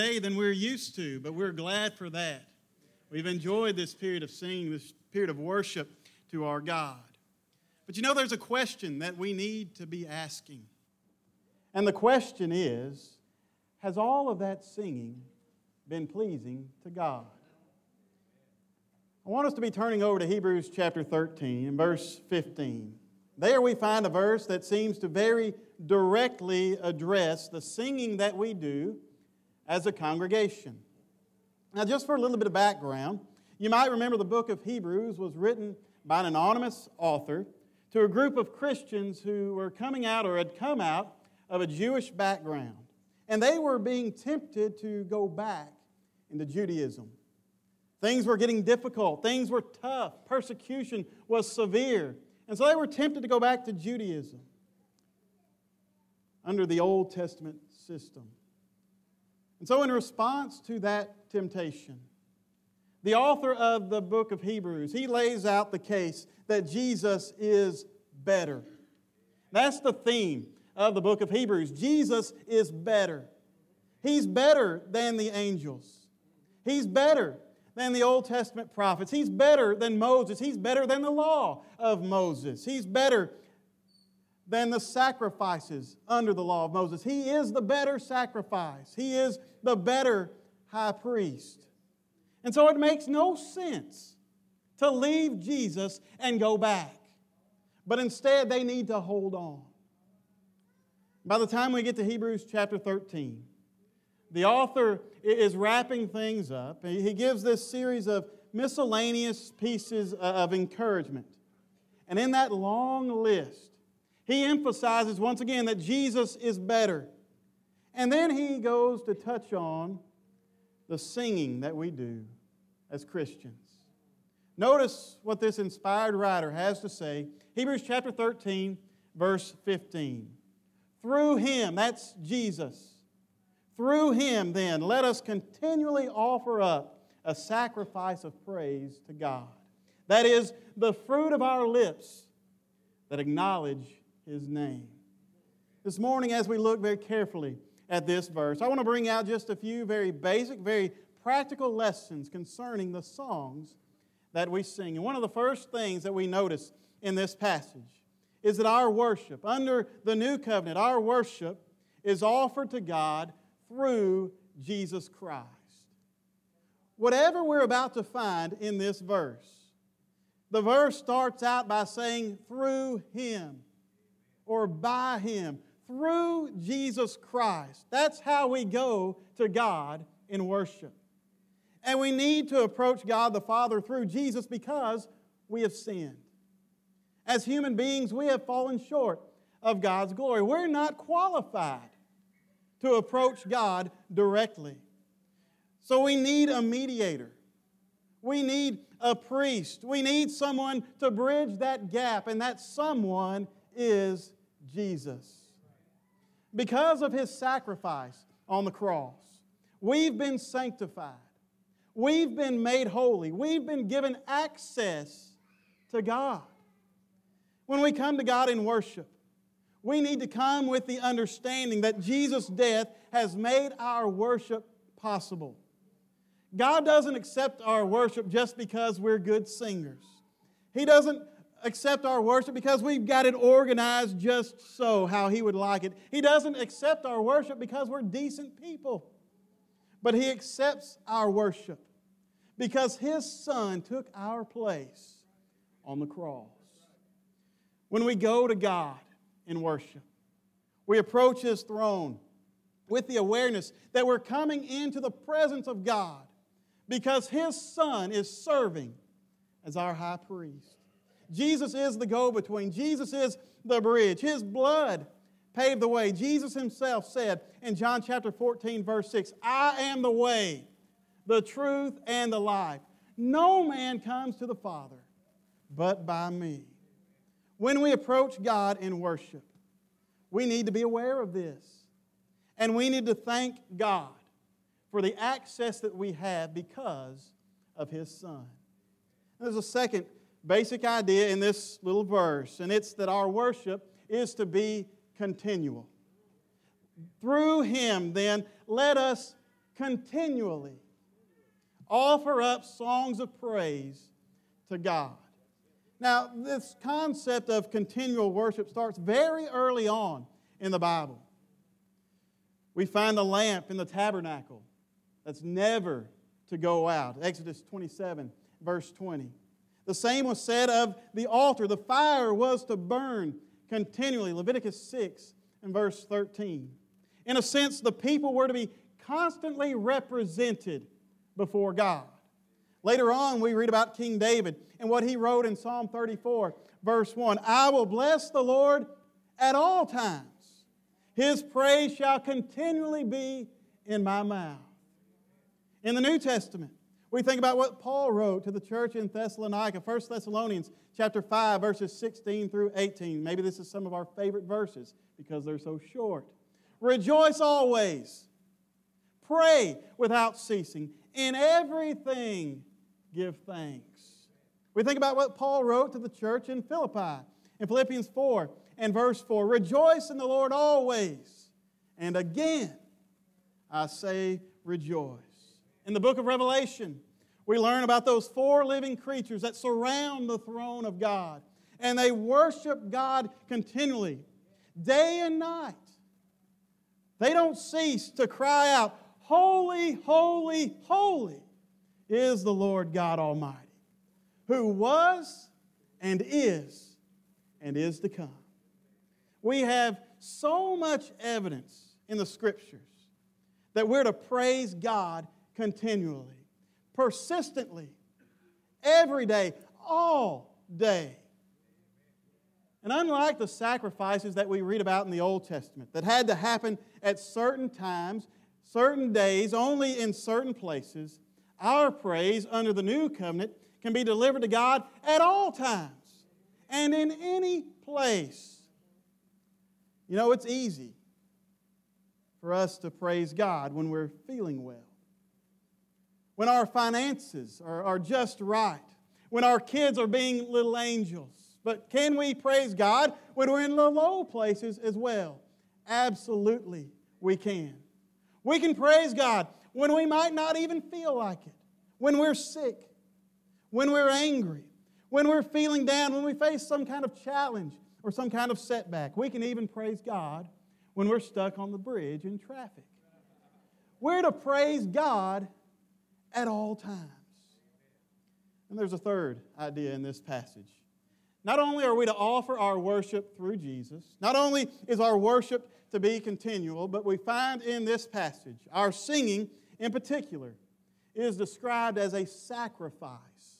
Than we're used to, but we're glad for that. We've enjoyed this period of singing, this period of worship to our God. But you know, there's a question that we need to be asking. And the question is, has all of that singing been pleasing to God? I want us to be turning over to Hebrews chapter 13 and verse 15. There we find a verse that seems to very directly address the singing that we do as a congregation. Now, just for a little bit of background, you might remember the book of Hebrews was written by an anonymous author to a group of Christians who were coming out or had come out of a Jewish background. And they were being tempted to go back into Judaism. Things were getting difficult. Things were tough. Persecution was severe. And so they were tempted to go back to Judaism under the Old Testament system. And so in response to that temptation, the author of the book of Hebrews, he lays out the case that Jesus is better. That's the theme of the book of Hebrews. Jesus is better. He's better than the angels. He's better than the Old Testament prophets. He's better than Moses. He's better than the law of Moses. He's better than the sacrifices under the law of Moses. He is the better sacrifice. He is the better high priest. And so it makes no sense to leave Jesus and go back. But instead, they need to hold on. By the time we get to Hebrews chapter 13, the author is wrapping things up. He gives this series of miscellaneous pieces of encouragement. And in that long list, he emphasizes once again that Jesus is better. And then he goes to touch on the singing that we do as Christians. Notice what this inspired writer has to say. Hebrews chapter 13, verse 15. Through Him, that's Jesus. Through Him, then, let us continually offer up a sacrifice of praise to God. That is, the fruit of our lips that acknowledge His name. This morning, as we look very carefully at this verse, I want to bring out just a few very basic, very practical lessons concerning the songs that we sing. And one of the first things that we notice in this passage is that our worship, under the new covenant, our worship is offered to God through Jesus Christ. Whatever we're about to find in this verse, the verse starts out by saying, through Him, or by Him, through Jesus Christ. That's how we go to God in worship. And we need to approach God the Father through Jesus because we have sinned. As human beings, we have fallen short of God's glory. We're not qualified to approach God directly. So we need a mediator. We need a priest. We need someone to bridge that gap, and that someone is Jesus. Because of His sacrifice on the cross, we've been sanctified. We've been made holy. We've been given access to God. When we come to God in worship, we need to come with the understanding that Jesus' death has made our worship possible. God doesn't accept our worship just because we're good singers. He doesn't accept our worship because we've got it organized just so, how He would like it. He doesn't accept our worship because we're decent people. But He accepts our worship because His Son took our place on the cross. When we go to God in worship, we approach His throne with the awareness that we're coming into the presence of God because His Son is serving as our high priest. Jesus is the go-between. Jesus is the bridge. His blood paved the way. Jesus Himself said in John chapter 14, verse 6, I am the way, the truth, and the life. No man comes to the Father but by me. When we approach God in worship, we need to be aware of this. And we need to thank God for the access that we have because of His Son. There's a second basic idea in this little verse, and it's that our worship is to be continual. Through Him, then, let us continually offer up songs of praise to God. Now, this concept of continual worship starts very early on in the Bible. We find the lamp in the tabernacle that's never to go out. Exodus 27, verse 20. The same was said of the altar. The fire was to burn continually. Leviticus 6 and verse 13. In a sense, the people were to be constantly represented before God. Later on, we read about King David and what he wrote in Psalm 34, verse 1. I will bless the Lord at all times. His praise shall continually be in my mouth. In the New Testament, we think about what Paul wrote to the church in Thessalonica, 1 Thessalonians chapter 5, verses 16 through 18. Maybe this is some of our favorite verses because they're so short. Rejoice always. Pray without ceasing. In everything, give thanks. We think about what Paul wrote to the church in Philippi in Philippians 4 and verse 4. Rejoice in the Lord always. And again, I say rejoice. In the book of Revelation, we learn about those four living creatures that surround the throne of God. And they worship God continually, day and night. They don't cease to cry out, holy, holy, holy is the Lord God Almighty, who was and is to come. We have so much evidence in the Scriptures that we're to praise God continually, persistently, every day, all day. And unlike the sacrifices that we read about in the Old Testament that had to happen at certain times, certain days, only in certain places, our praise under the new covenant can be delivered to God at all times and in any place. You know, it's easy for us to praise God when we're feeling well, when our finances are just right, when our kids are being little angels. But can we praise God when we're in the low places as well? Absolutely, we can. We can praise God when we might not even feel like it, when we're sick, when we're angry, when we're feeling down, when we face some kind of challenge or some kind of setback. We can even praise God when we're stuck on the bridge in traffic. We're to praise God at all times. And there's a third idea in this passage. Not only are we to offer our worship through Jesus, not only is our worship to be continual, but we find in this passage, our singing in particular is described as a sacrifice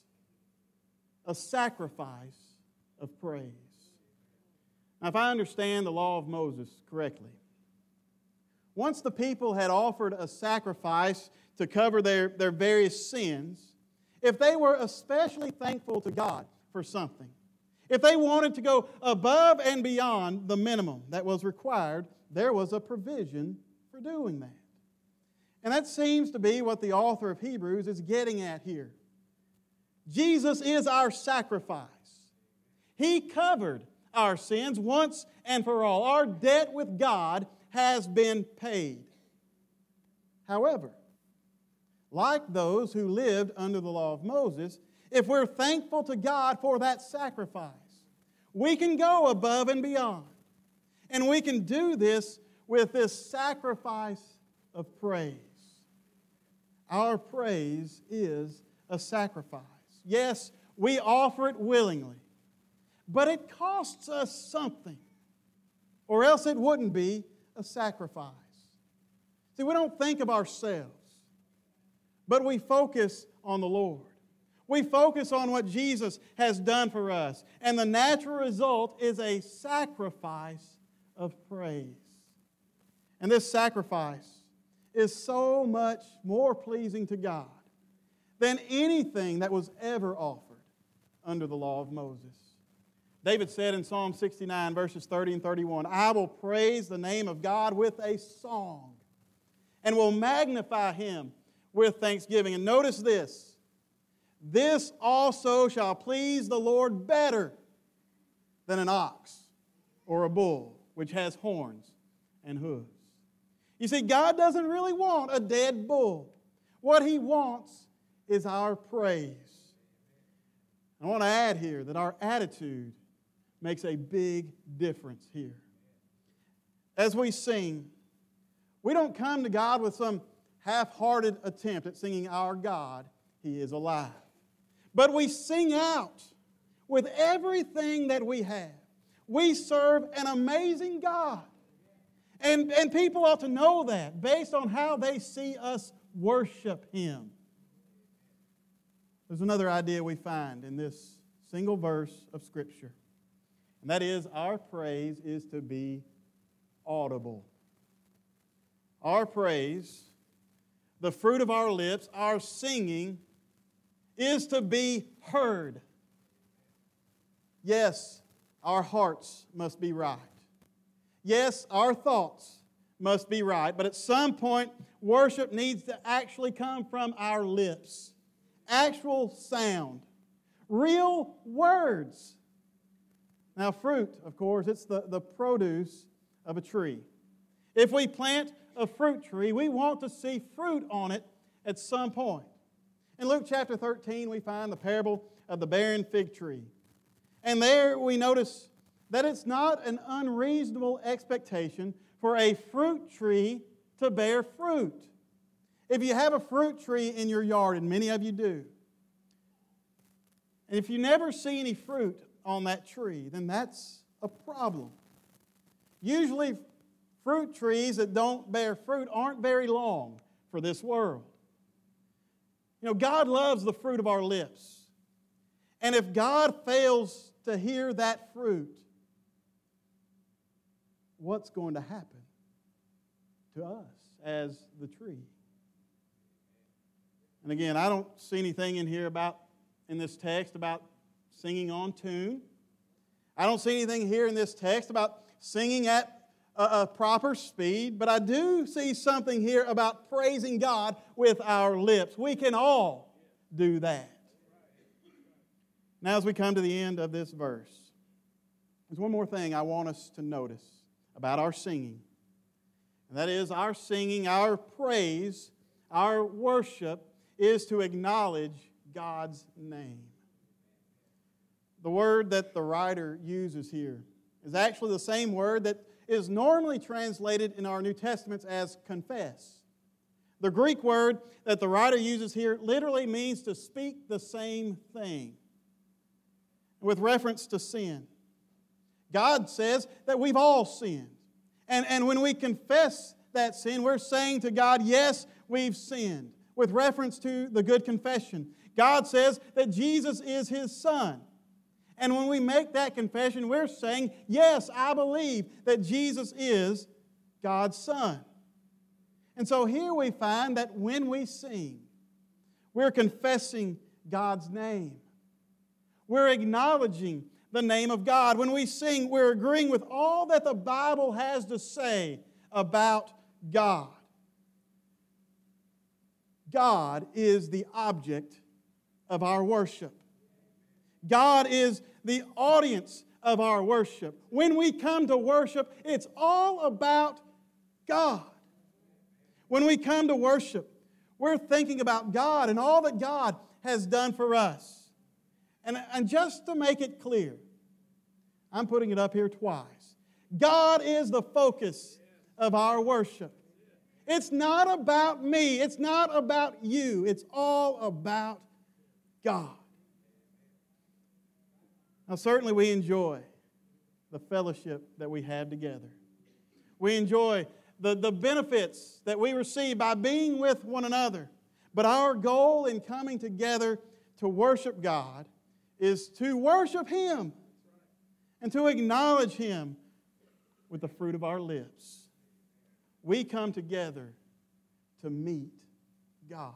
of praise. Now, if I understand the law of Moses correctly, once the people had offered a sacrifice to cover their various sins, if they were especially thankful to God for something, if they wanted to go above and beyond the minimum that was required, there was a provision for doing that. And that seems to be what the author of Hebrews is getting at here. Jesus is our sacrifice. He covered our sins once and for all. Our debt with God has been paid. However, like those who lived under the law of Moses, if we're thankful to God for that sacrifice, we can go above and beyond. And we can do this with this sacrifice of praise. Our praise is a sacrifice. Yes, we offer it willingly, but it costs us something, or else it wouldn't be a sacrifice. See, we don't think of ourselves, but we focus on the Lord. We focus on what Jesus has done for us, and the natural result is a sacrifice of praise. And this sacrifice is so much more pleasing to God than anything that was ever offered under the law of Moses. David said in Psalm 69, verses 30 and 31, I will praise the name of God with a song and will magnify Him with thanksgiving. And notice this. This also shall please the Lord better than an ox or a bull, which has horns and hooves. You see, God doesn't really want a dead bull. What He wants is our praise. I want to add here that our attitude makes a big difference here. As we sing, we don't come to God with some half-hearted attempt at singing our God, He is alive. But we sing out with everything that we have. We serve an amazing God. And people ought to know that based on how they see us worship Him. There's another idea we find in this single verse of Scripture, and that is our praise is to be audible. Our praise, the fruit of our lips, our singing, is to be heard. Yes, our hearts must be right. Yes, our thoughts must be right, but at some point, worship needs to actually come from our lips. Actual sound. Real words. Now, fruit, of course, it's the produce of a tree. If we plant a fruit tree, we want to see fruit on it at some point. In Luke chapter 13, we find the parable of the barren fig tree. And there we notice that it's not an unreasonable expectation for a fruit tree to bear fruit. If you have a fruit tree in your yard, and many of you do, and if you never see any fruit on that tree, then that's a problem. Usually, fruit trees that don't bear fruit aren't very long for this world. You know, God loves the fruit of our lips. And if God fails to hear that fruit, what's going to happen to us as the tree? And again, I don't see anything in here in this text about singing on tune. I don't see anything here in this text about singing at a proper speed, but I do see something here about praising God with our lips. We can all do that. Now, as we come to the end of this verse, there's one more thing I want us to notice about our singing. And that is our singing, our praise, our worship is to acknowledge God's name. The word that the writer uses here is actually the same word that is normally translated in our New Testaments as confess. The Greek word that the writer uses here literally means to speak the same thing. With reference to sin, God says that we've all sinned. And when we confess that sin, we're saying to God, yes, we've sinned. With reference to the good confession, God says that Jesus is His Son. And when we make that confession, we're saying, yes, I believe that Jesus is God's Son. And so here we find that when we sing, we're confessing God's name. We're acknowledging the name of God. When we sing, we're agreeing with all that the Bible has to say about God. God is the object of our worship. God is the audience of our worship. When we come to worship, it's all about God. When we come to worship, we're thinking about God and all that God has done for us. And just to make it clear, I'm putting it up here twice. God is the focus of our worship. It's not about me. It's not about you. It's all about God. Now, certainly we enjoy the fellowship that we have together. We enjoy the benefits that we receive by being with one another. But our goal in coming together to worship God is to worship Him and to acknowledge Him with the fruit of our lips. We come together to meet God.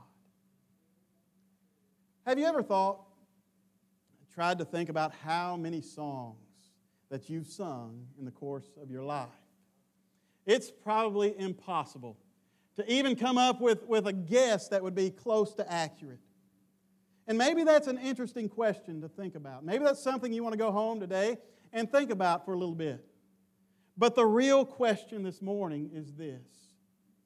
Have you ever tried to think about how many songs that you've sung in the course of your life? It's probably impossible to even come up with a guess that would be close to accurate. And maybe that's an interesting question to think about. Maybe that's something you want to go home today and think about for a little bit. But the real question this morning is this: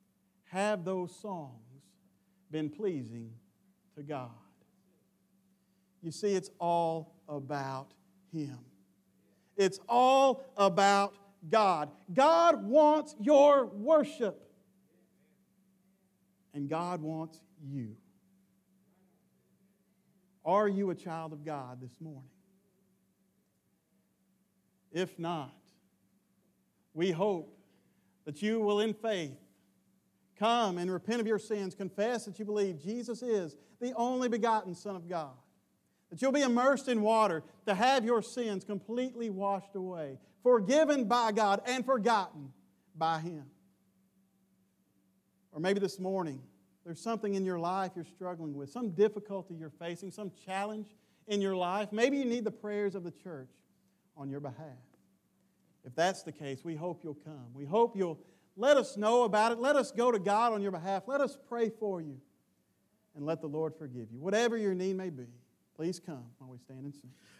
have those songs been pleasing to God? You see, it's all about Him. It's all about God. God wants your worship. And God wants you. Are you a child of God this morning? If not, we hope that you will in faith come and repent of your sins, confess that you believe Jesus is the only begotten Son of God, that you'll be immersed in water to have your sins completely washed away, forgiven by God and forgotten by Him. Or maybe this morning, there's something in your life you're struggling with, some difficulty you're facing, some challenge in your life. Maybe you need the prayers of the church on your behalf. If that's the case, we hope you'll come. We hope you'll let us know about it. Let us go to God on your behalf. Let us pray for you. And let the Lord forgive you. Whatever your need may be, please come while we stand and sing.